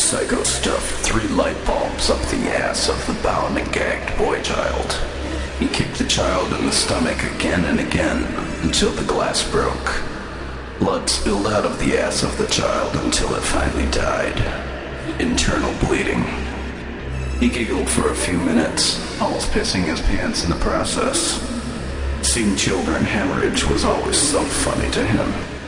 Psycho stuffed 3 light bulbs up the ass of the bound and gagged boy child. He kicked the child in the stomach again and again until the glass broke. Blood spilled out of the ass of the child until it finally died. Internal bleeding. He giggled for a few minutes, almost pissing his pants in the process. Seeing children hemorrhage was always so funny to him.